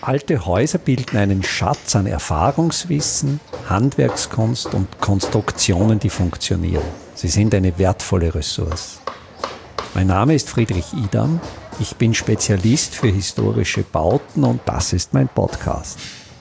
Alte Häuser bilden einen Schatz an Erfahrungswissen, Handwerkskunst und Konstruktionen, die funktionieren. Sie sind eine wertvolle Ressource. Mein Name ist Friedrich Idam. Ich bin Spezialist für historische Bauten und das ist mein Podcast.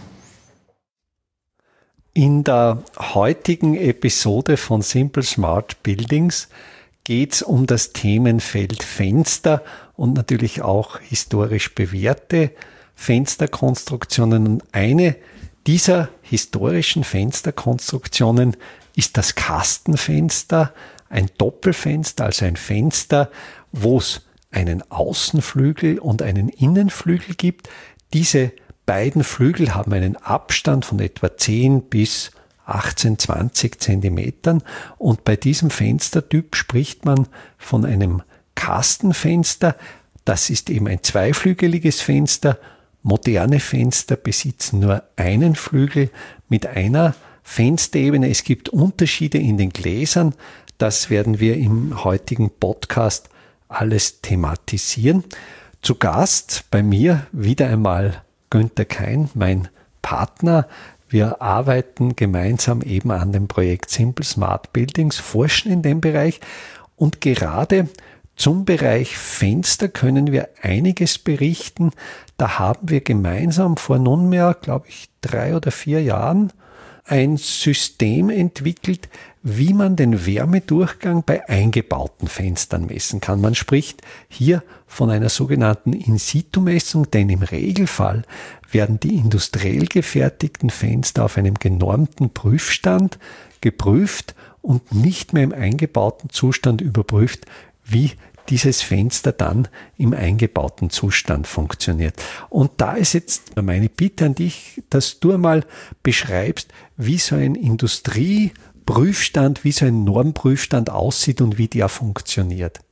In der heutigen Episode von Simple Smart Buildings geht es um das Themenfeld Fenster und natürlich auch historisch bewährte Fensterkonstruktionen. Und eine dieser historischen Fensterkonstruktionen ist das Kastenfenster, ein Doppelfenster, also ein Fenster, wo es einen Außenflügel und einen Innenflügel gibt. Diese beiden Flügel haben einen Abstand von etwa 10 bis 18, 20 Zentimetern und bei diesem Fenstertyp spricht man von einem Kastenfenster. Das ist eben ein zweiflügeliges Fenster. Moderne Fenster besitzen nur einen Flügel mit einer Fensterebene. Es gibt Unterschiede in den Gläsern. Das werden wir im heutigen Podcast alles thematisieren. Zu Gast bei mir wieder einmal Günther Kein, mein Partner. Wir arbeiten gemeinsam eben an dem Projekt Simple Smart Buildings, forschen in dem Bereich und gerade zum Bereich Fenster können wir einiges berichten. Da haben wir gemeinsam vor nunmehr, glaube ich, 3 oder 4 Jahren ein System entwickelt, wie man den Wärmedurchgang bei eingebauten Fenstern messen kann. Man spricht hier von einer sogenannten In-situ-Messung, denn im Regelfall werden die industriell gefertigten Fenster auf einem genormten Prüfstand geprüft und nicht mehr im eingebauten Zustand überprüft, wie dieses Fenster dann im eingebauten Zustand funktioniert. Und da ist jetzt meine Bitte an dich, dass du einmal beschreibst, wie so ein Industrieprüfstand, wie so ein Normprüfstand aussieht und wie der funktioniert.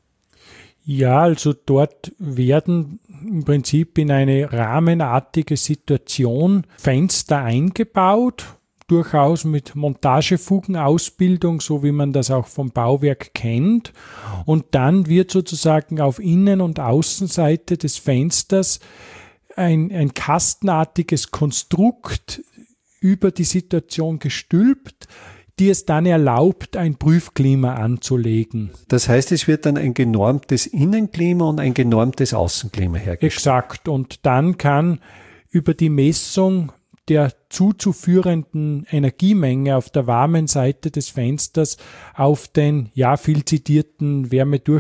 Ja, also dort werden im Prinzip in eine rahmenartige Situation Fenster eingebaut, durchaus mit Montagefugenausbildung, so wie man das auch vom Bauwerk kennt. Und dann wird sozusagen auf Innen- und Außenseite des Fensters ein kastenartiges Konstrukt über die Situation gestülpt, die es dann erlaubt, ein Prüfklima anzulegen. Das heißt, es wird dann ein genormtes Innenklima und ein genormtes Außenklima hergestellt. Exakt. Und dann kann über die Messung der zuzuführenden Energiemenge auf der warmen Seite des Fensters auf den viel zitierten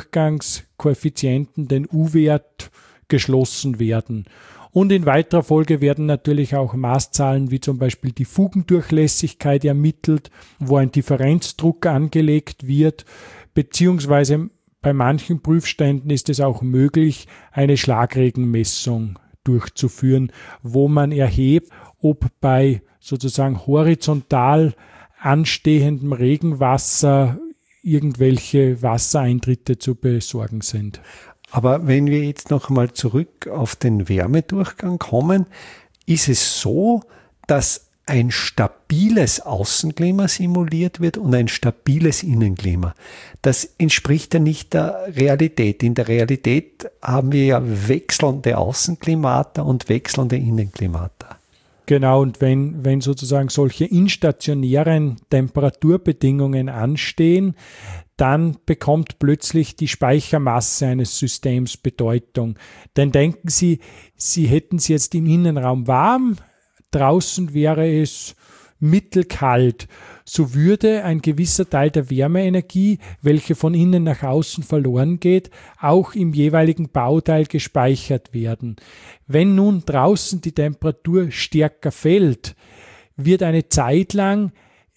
Wärmedurchgangskoeffizienten, den U-Wert, geschlossen werden. Und in weiterer Folge werden natürlich auch Maßzahlen wie zum Beispiel die Fugendurchlässigkeit ermittelt, wo ein Differenzdruck angelegt wird, beziehungsweise bei manchen Prüfständen ist es auch möglich, eine Schlagregenmessung durchzuführen, wo man erhebt, ob bei sozusagen horizontal anstehendem Regenwasser irgendwelche Wassereintritte zu besorgen sind. Aber wenn wir jetzt noch einmal zurück auf den Wärmedurchgang kommen, ist es so, dass ein stabiles Außenklima simuliert wird und ein stabiles Innenklima. Das entspricht ja nicht der Realität. In der Realität haben wir ja wechselnde Außenklimata und wechselnde Innenklimata. Genau, und wenn sozusagen solche instationären Temperaturbedingungen anstehen, dann bekommt plötzlich die Speichermasse eines Systems Bedeutung. Denn denken Sie, Sie hätten es jetzt im Innenraum warm, draußen wäre es mittelkalt. So würde ein gewisser Teil der Wärmeenergie, welche von innen nach außen verloren geht, auch im jeweiligen Bauteil gespeichert werden. Wenn nun draußen die Temperatur stärker fällt, wird eine Zeit lang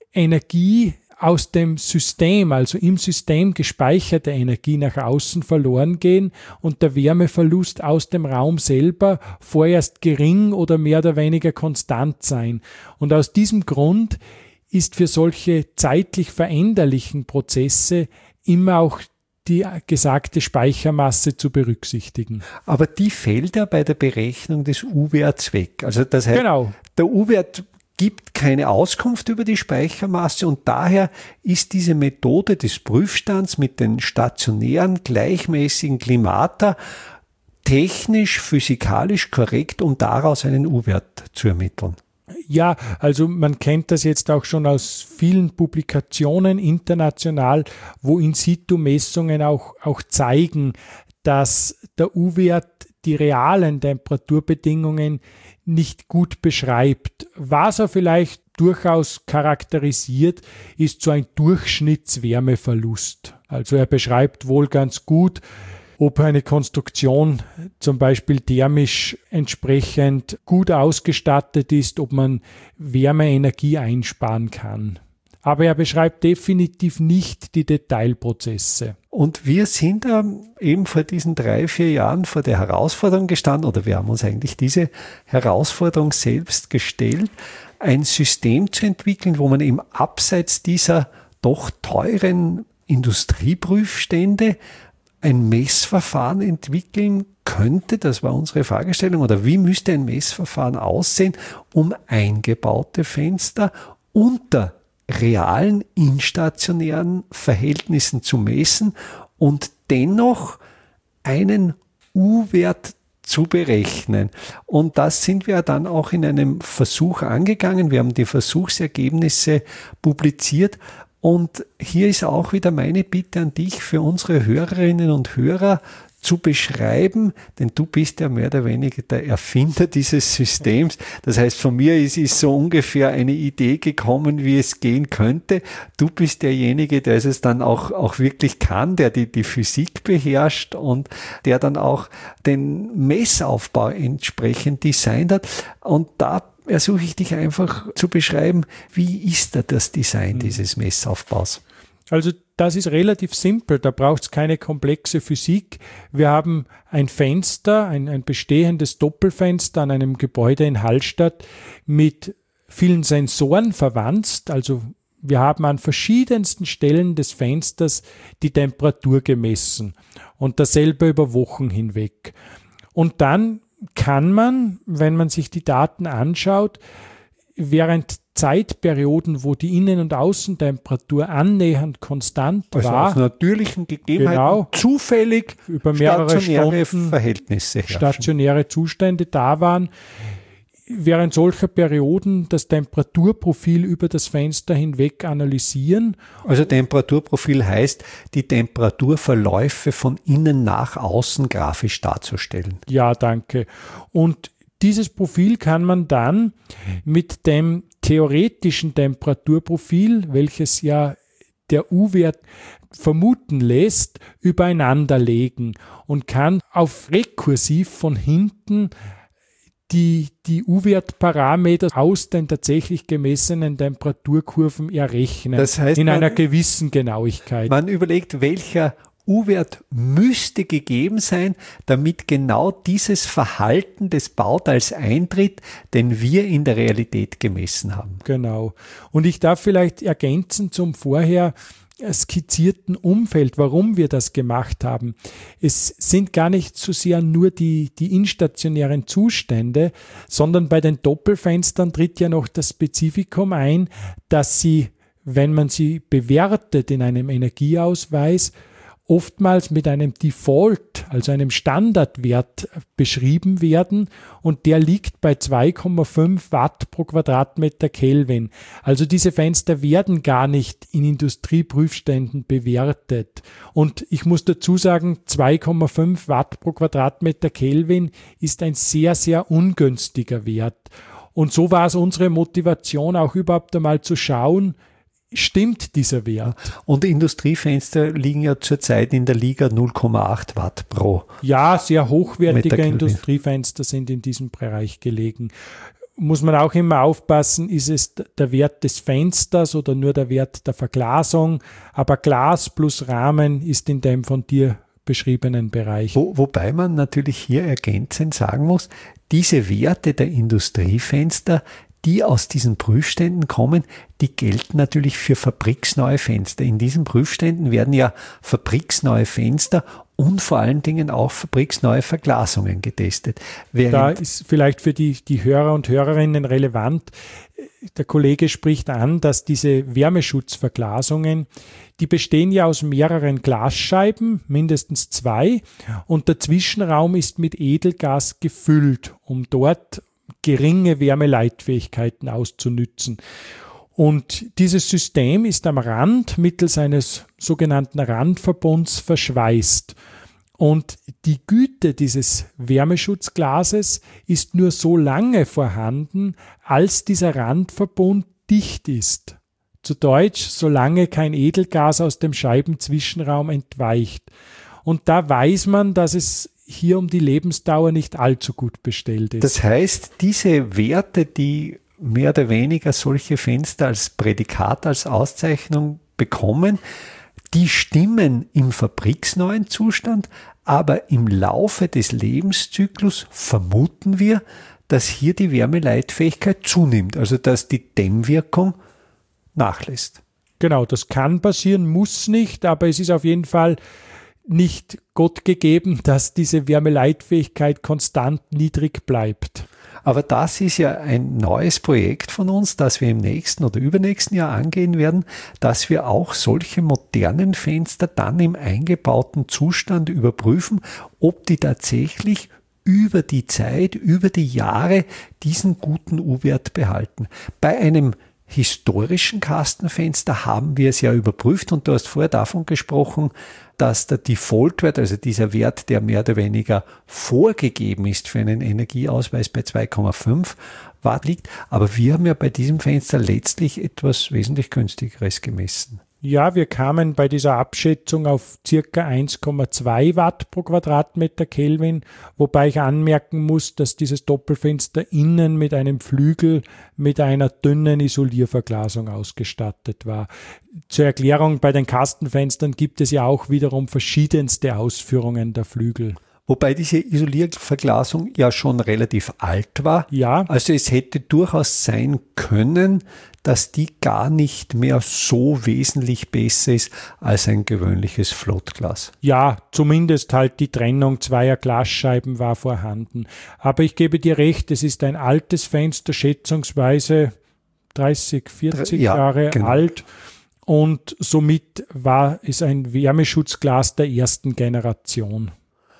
Energie aus dem System, also im System gespeicherte Energie nach außen verloren gehen und der Wärmeverlust aus dem Raum selber vorerst gering oder mehr oder weniger konstant sein. Und aus diesem Grund ist für solche zeitlich veränderlichen Prozesse immer auch die gesagte Speichermasse zu berücksichtigen. Aber die fällt ja bei der Berechnung des U-Werts weg. Also das heißt, genau. Der U-Wert gibt keine Auskunft über die Speichermasse und daher ist diese Methode des Prüfstands mit den stationären, gleichmäßigen Klimata technisch, physikalisch korrekt, um daraus einen U-Wert zu ermitteln? Ja, also man kennt das jetzt auch schon aus vielen Publikationen international, wo In-situ-Messungen auch zeigen, dass der U-Wert die realen Temperaturbedingungen nicht gut beschreibt. Was er vielleicht durchaus charakterisiert, ist so ein Durchschnittswärmeverlust. Also er beschreibt wohl ganz gut, ob eine Konstruktion zum Beispiel thermisch entsprechend gut ausgestattet ist, ob man Wärmeenergie einsparen kann. Aber er beschreibt definitiv nicht die Detailprozesse. Und wir sind eben vor diesen 3-4 Jahren vor der Herausforderung gestanden, oder wir haben uns eigentlich diese Herausforderung selbst gestellt, ein System zu entwickeln, wo man eben abseits dieser doch teuren Industrieprüfstände ein Messverfahren entwickeln könnte, das war unsere Fragestellung, oder wie müsste ein Messverfahren aussehen, um eingebaute Fenster unter realen instationären Verhältnissen zu messen und dennoch einen U-Wert zu berechnen. Und das sind wir dann auch in einem Versuch angegangen. Wir haben die Versuchsergebnisse publiziert. Und hier ist auch wieder meine Bitte an dich, für unsere Hörerinnen und Hörer zu beschreiben, denn du bist ja mehr oder weniger der Erfinder dieses Systems. Das heißt, von mir ist so ungefähr eine Idee gekommen, wie es gehen könnte. Du bist derjenige, der es dann auch wirklich kann, der die Physik beherrscht und der dann auch den Messaufbau entsprechend designt hat. Und da ersuche ich dich einfach zu beschreiben, wie ist da das Design dieses Messaufbaus? Also das ist relativ simpel, da braucht es keine komplexe Physik. Wir haben ein Fenster, ein bestehendes Doppelfenster an einem Gebäude in Hallstatt mit vielen Sensoren verwandt. Also wir haben an verschiedensten Stellen des Fensters die Temperatur gemessen und dasselbe über Wochen hinweg. Und dann kann man, wenn man sich die Daten anschaut, während Zeitperioden, wo die Innen- und Außentemperatur annähernd konstant war, aus natürlichen Gegebenheiten zufällig über mehrere stationäre Stunden Verhältnisse herrschen. Stationäre Zustände da waren, während solcher Perioden das Temperaturprofil über das Fenster hinweg analysieren. Also Temperaturprofil heißt, die Temperaturverläufe von innen nach außen grafisch darzustellen. Ja, danke. Und dieses Profil kann man dann mit dem theoretischen Temperaturprofil, welches ja der U-Wert vermuten lässt, übereinander legen und kann auf rekursiv von hinten die U-Wert-Parameter aus den tatsächlich gemessenen Temperaturkurven errechnen. Das heißt, in einer gewissen Genauigkeit. Man überlegt, welcher U-Wert müsste gegeben sein, damit genau dieses Verhalten des Bauteils eintritt, den wir in der Realität gemessen haben. Genau. Und ich darf vielleicht ergänzen zum vorher skizzierten Umfeld, warum wir das gemacht haben. Es sind gar nicht so sehr nur die instationären Zustände, sondern bei den Doppelfenstern tritt ja noch das Spezifikum ein, dass sie, wenn man sie bewertet in einem Energieausweis, oftmals mit einem Default, also einem Standardwert beschrieben werden und der liegt bei 2,5 Watt pro Quadratmeter Kelvin. Also diese Fenster werden gar nicht in Industrieprüfständen bewertet. Und ich muss dazu sagen, 2,5 Watt pro Quadratmeter Kelvin ist ein sehr, sehr ungünstiger Wert. Und so war es unsere Motivation, auch überhaupt einmal zu schauen, stimmt dieser Wert? Und Industriefenster liegen ja zurzeit in der Liga 0,8 Watt pro. Ja, sehr hochwertige Industriefenster sind in diesem Bereich gelegen. Muss man auch immer aufpassen, ist es der Wert des Fensters oder nur der Wert der Verglasung? Aber Glas plus Rahmen ist in dem von dir beschriebenen Bereich. Wobei man natürlich hier ergänzend sagen muss, diese Werte der Industriefenster, die aus diesen Prüfständen kommen, die gelten natürlich für fabriksneue Fenster. In diesen Prüfständen werden ja fabriksneue Fenster und vor allen Dingen auch fabriksneue Verglasungen getestet. Da ist vielleicht für die Hörer und Hörerinnen relevant, der Kollege spricht an, dass diese Wärmeschutzverglasungen, die bestehen ja aus mehreren Glasscheiben, mindestens 2, und der Zwischenraum ist mit Edelgas gefüllt, um dort geringe Wärmeleitfähigkeiten auszunützen. Und dieses System ist am Rand mittels eines sogenannten Randverbunds verschweißt. Und die Güte dieses Wärmeschutzglases ist nur so lange vorhanden, als dieser Randverbund dicht ist. Zu Deutsch, solange kein Edelgas aus dem Scheibenzwischenraum entweicht. Und da weiß man, dass es hier um die Lebensdauer nicht allzu gut bestellt ist. Das heißt, diese Werte, die mehr oder weniger solche Fenster als Prädikat, als Auszeichnung bekommen, die stimmen im fabriksneuen Zustand, aber im Laufe des Lebenszyklus vermuten wir, dass hier die Wärmeleitfähigkeit zunimmt, also dass die Dämmwirkung nachlässt. Genau, das kann passieren, muss nicht, aber es ist auf jeden Fall nicht Gott gegeben, dass diese Wärmeleitfähigkeit konstant niedrig bleibt. Aber das ist ja ein neues Projekt von uns, das wir im nächsten oder übernächsten Jahr angehen werden, dass wir auch solche modernen Fenster dann im eingebauten Zustand überprüfen, ob die tatsächlich über die Zeit, über die Jahre diesen guten U-Wert behalten. Bei einem historischen Kastenfenster haben wir es ja überprüft und du hast vorher davon gesprochen, dass der Default-Wert, also dieser Wert, der mehr oder weniger vorgegeben ist für einen Energieausweis bei 2,5 Watt liegt. Aber wir haben ja bei diesem Fenster letztlich etwas wesentlich günstigeres gemessen. Ja, wir kamen bei dieser Abschätzung auf circa 1,2 Watt pro Quadratmeter Kelvin, wobei ich anmerken muss, dass dieses Doppelfenster innen mit einem Flügel mit einer dünnen Isolierverglasung ausgestattet war. Zur Erklärung, bei den Kastenfenstern gibt es ja auch wiederum verschiedenste Ausführungen der Flügel. Wobei diese Isolierverglasung ja schon relativ alt war. Ja. Also es hätte durchaus sein können, dass die gar nicht mehr so wesentlich besser ist als ein gewöhnliches Floatglas. Ja, zumindest halt die Trennung zweier Glasscheiben war vorhanden. Aber ich gebe dir recht, es ist ein altes Fenster, schätzungsweise 30, 40 Jahre alt. Und somit war es ein Wärmeschutzglas der ersten Generation.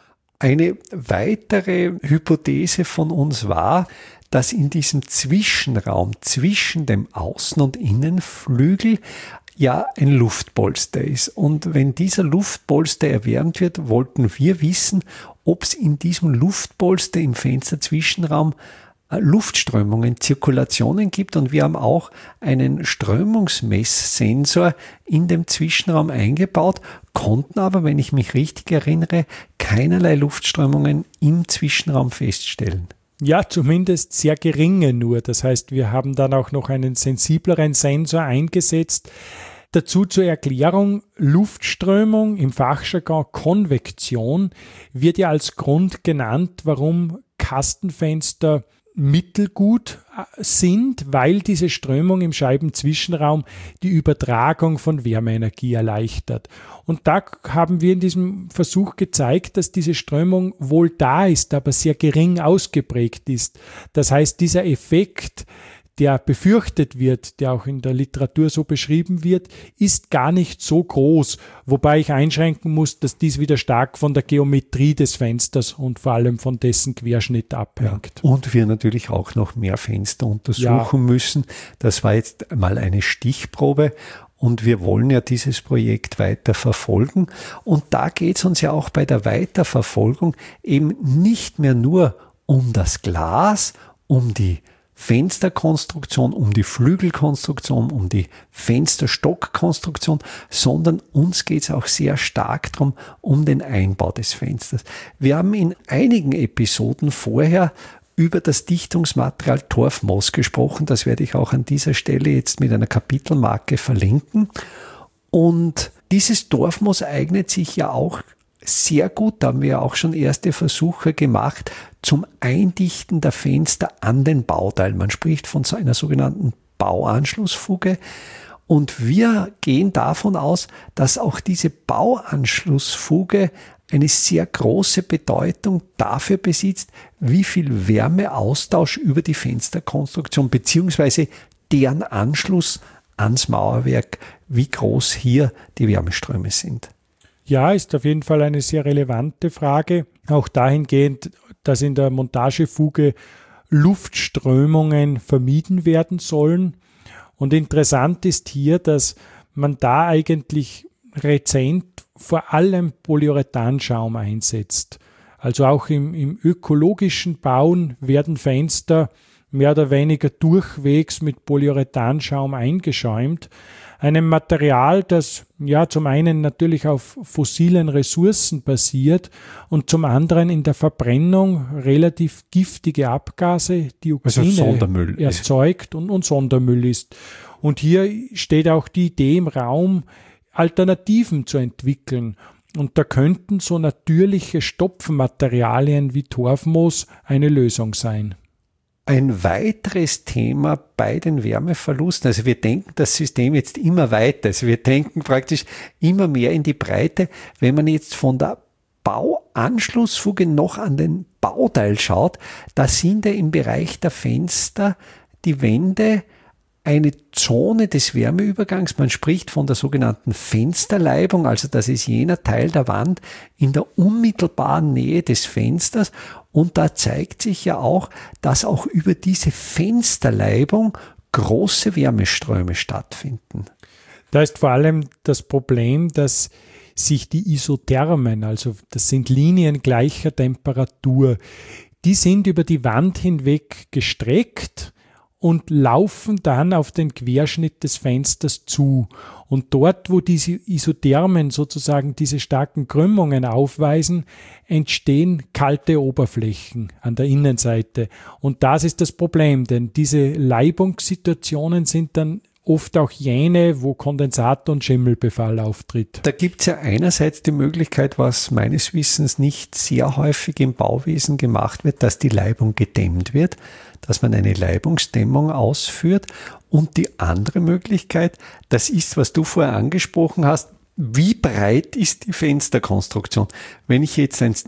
Eine weitere Hypothese von uns war, dass in diesem Zwischenraum zwischen dem Außen- und Innenflügel ja ein Luftpolster ist. Und wenn dieser Luftpolster erwärmt wird, wollten wir wissen, ob es in diesem Luftpolster im Fensterzwischenraum Luftströmungen, Zirkulationen gibt, und wir haben auch einen Strömungsmesssensor in dem Zwischenraum eingebaut, konnten aber, wenn ich mich richtig erinnere, keinerlei Luftströmungen im Zwischenraum feststellen. Ja, zumindest sehr geringe nur. Das heißt, wir haben dann auch noch einen sensibleren Sensor eingesetzt. Dazu zur Erklärung: Luftströmung, im Fachjargon Konvektion, wird ja als Grund genannt, warum Kastenfenster mittelgut sind, weil diese Strömung im Scheibenzwischenraum die Übertragung von Wärmeenergie erleichtert. Und da haben wir in diesem Versuch gezeigt, dass diese Strömung wohl da ist, aber sehr gering ausgeprägt ist. Das heißt, dieser Effekt, der befürchtet wird, der auch in der Literatur so beschrieben wird, ist gar nicht so groß, wobei ich einschränken muss, dass dies wieder stark von der Geometrie des Fensters und vor allem von dessen Querschnitt abhängt. Ja, und wir natürlich auch noch mehr Fenster untersuchen müssen. Das war jetzt mal eine Stichprobe. Und wir wollen ja dieses Projekt weiter verfolgen. Und da geht es uns ja auch bei der Weiterverfolgung eben nicht mehr nur um das Glas, um die Fensterkonstruktion, um die Flügelkonstruktion, um die Fensterstockkonstruktion, sondern uns geht es auch sehr stark darum, um den Einbau des Fensters. Wir haben in einigen Episoden vorher über das Dichtungsmaterial Torfmoos gesprochen. Das werde ich auch an dieser Stelle jetzt mit einer Kapitelmarke verlinken. Und dieses Torfmoos eignet sich ja auch sehr gut, da haben wir auch schon erste Versuche gemacht, zum Eindichten der Fenster an den Bauteil. Man spricht von so einer sogenannten Bauanschlussfuge. Und wir gehen davon aus, dass auch diese Bauanschlussfuge eine sehr große Bedeutung dafür besitzt, wie viel Wärmeaustausch über die Fensterkonstruktion bzw. deren Anschluss ans Mauerwerk, wie groß hier die Wärmeströme sind. Ja, ist auf jeden Fall eine sehr relevante Frage. Auch dahingehend, dass in der Montagefuge Luftströmungen vermieden werden sollen. Und interessant ist hier, dass man da eigentlich rezent vor allem Polyurethanschaum einsetzt. Also auch im ökologischen Bauen werden Fenster mehr oder weniger durchwegs mit Polyurethanschaum eingeschäumt. Einem Material, das ja zum einen natürlich auf fossilen Ressourcen basiert und zum anderen in der Verbrennung relativ giftige Abgase, Dioxine erzeugt und Sondermüll ist. Und hier steht auch die Idee im Raum, Alternativen zu entwickeln. Und da könnten so natürliche Stopfmaterialien wie Torfmoos eine Lösung sein. Ein weiteres Thema bei den Wärmeverlusten, also wir denken das System jetzt immer weiter, also wir denken praktisch immer mehr in die Breite. Wenn man jetzt von der Bauanschlussfuge noch an den Bauteil schaut, da sind ja im Bereich der Fenster die Wände eine Zone des Wärmeübergangs. Man spricht von der sogenannten Fensterleibung, also das ist jener Teil der Wand in der unmittelbaren Nähe des Fensters. Und da zeigt sich ja auch, dass auch über diese Fensterleibung große Wärmeströme stattfinden. Da ist vor allem das Problem, dass sich die Isothermen, also das sind Linien gleicher Temperatur, die sind über die Wand hinweg gestreckt und laufen dann auf den Querschnitt des Fensters zu. Und dort, wo diese Isothermen sozusagen diese starken Krümmungen aufweisen, entstehen kalte Oberflächen an der Innenseite. Und das ist das Problem, denn diese Leibungssituationen sind dann oft auch jene, wo Kondensat- und Schimmelbefall auftritt. Da gibt es ja einerseits die Möglichkeit, was meines Wissens nicht sehr häufig im Bauwesen gemacht wird, dass die Leibung gedämmt wird, dass man eine Leibungsdämmung ausführt. Und die andere Möglichkeit, das ist, was du vorher angesprochen hast, wie breit ist die Fensterkonstruktion? Wenn ich jetzt ein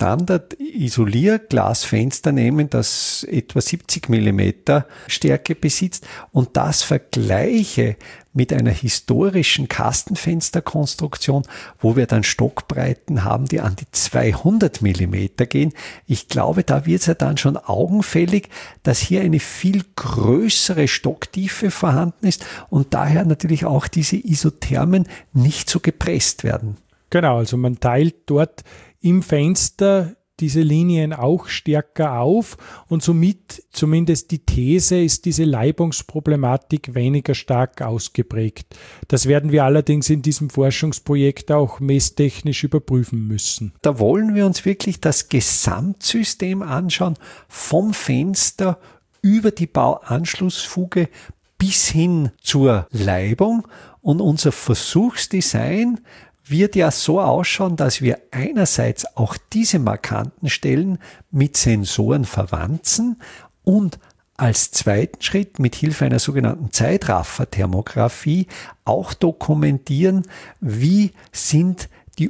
Standard-Isolierglasfenster nehme, das etwa 70 mm Stärke besitzt und das vergleiche mit einer historischen Kastenfensterkonstruktion, wo wir dann Stockbreiten haben, die an die 200 mm gehen. Ich glaube, da wird es ja dann schon augenfällig, dass hier eine viel größere Stocktiefe vorhanden ist und daher natürlich auch diese Isothermen nicht so gepresst werden. Genau, also man teilt dort im Fenster diese Linien auch stärker auf und somit zumindest die These ist diese Leibungsproblematik weniger stark ausgeprägt. Das werden wir allerdings in diesem Forschungsprojekt auch messtechnisch überprüfen müssen. Da wollen wir uns wirklich das Gesamtsystem anschauen, vom Fenster über die Bauanschlussfuge bis hin zur Leibung und unser Versuchsdesign wird ja so ausschauen, dass wir einerseits auch diese markanten Stellen mit Sensoren verwanzen und als zweiten Schritt mit Hilfe einer sogenannten Zeitrafferthermographie auch dokumentieren, wie sind die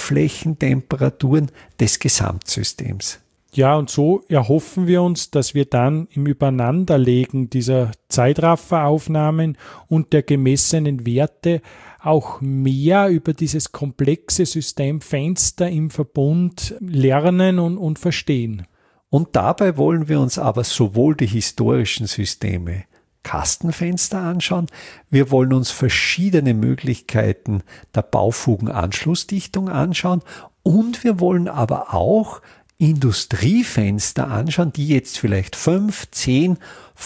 Oberflächentemperaturen des Gesamtsystems. Ja, und so erhoffen wir uns, dass wir dann im Übereinanderlegen dieser Zeitrafferaufnahmen und der gemessenen Werte auch mehr über dieses komplexe System Fenster im Verbund lernen und verstehen. Und dabei wollen wir uns aber sowohl die historischen Systeme Kastenfenster anschauen, wir wollen uns verschiedene Möglichkeiten der Baufugenanschlussdichtung anschauen und wir wollen aber auch Industriefenster anschauen, die jetzt vielleicht 5, 10,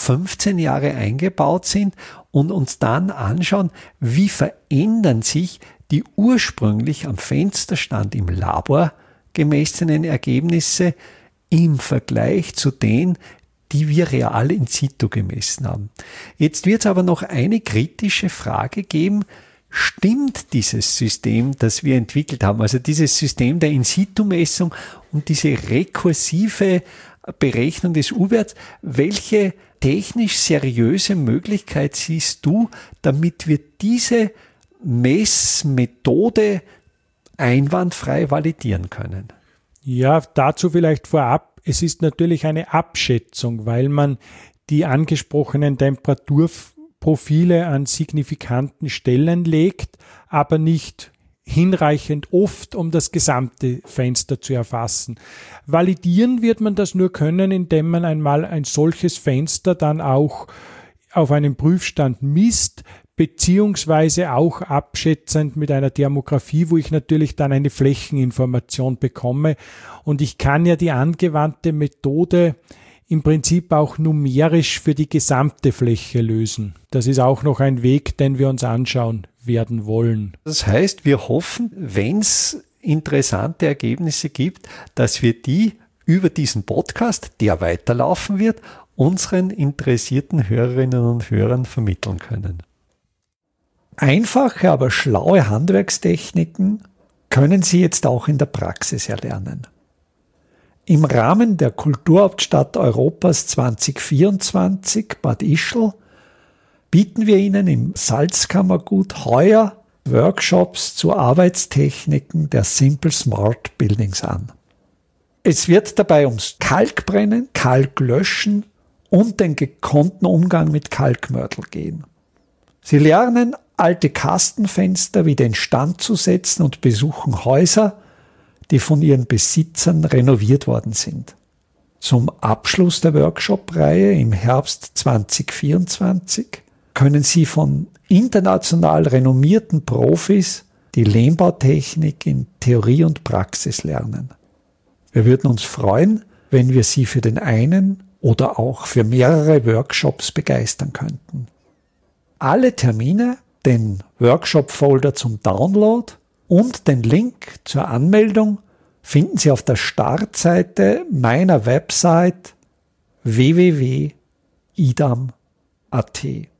15 Jahre eingebaut sind und uns dann anschauen, wie verändern sich die ursprünglich am Fensterstand im Labor gemessenen Ergebnisse im Vergleich zu denen, die wir real in situ gemessen haben. Jetzt wird es aber noch eine kritische Frage geben. Stimmt dieses System, das wir entwickelt haben, also dieses System der In-situ-Messung und diese rekursive Berechnung des U-Werts, welche technisch seriöse Möglichkeit siehst du, damit wir diese Messmethode einwandfrei validieren können. Ja, dazu vielleicht vorab. Es ist natürlich eine Abschätzung, weil man die angesprochenen Temperaturprofile an signifikanten Stellen legt, aber nicht hinreichend oft, um das gesamte Fenster zu erfassen. Validieren wird man das nur können, indem man einmal ein solches Fenster dann auch auf einem Prüfstand misst, beziehungsweise auch abschätzend mit einer Thermographie, wo ich natürlich dann eine Flächeninformation bekomme. Und ich kann ja die angewandte Methode im Prinzip auch numerisch für die gesamte Fläche lösen. Das ist auch noch ein Weg, den wir uns anschauen werden wollen. Das heißt, wir hoffen, wenn es interessante Ergebnisse gibt, dass wir die über diesen Podcast, der weiterlaufen wird, unseren interessierten Hörerinnen und Hörern vermitteln können. Einfache, aber schlaue Handwerkstechniken können Sie jetzt auch in der Praxis erlernen. Im Rahmen der Kulturhauptstadt Europas 2024 Bad Ischl bieten wir Ihnen im Salzkammergut heuer Workshops zu Arbeitstechniken der Simple Smart Buildings an. Es wird dabei ums Kalkbrennen, Kalklöschen und den gekonnten Umgang mit Kalkmörtel gehen. Sie lernen, alte Kastenfenster wieder instand zu setzen und besuchen Häuser, die von ihren Besitzern renoviert worden sind. Zum Abschluss der Workshop-Reihe im Herbst 2024 können Sie von international renommierten Profis die Lehmbautechnik in Theorie und Praxis lernen. Wir würden uns freuen, wenn wir Sie für den einen oder auch für mehrere Workshops begeistern könnten. Alle Termine, den Workshop-Folder zum Download und den Link zur Anmeldung finden Sie auf der Startseite meiner Website www.idam.at.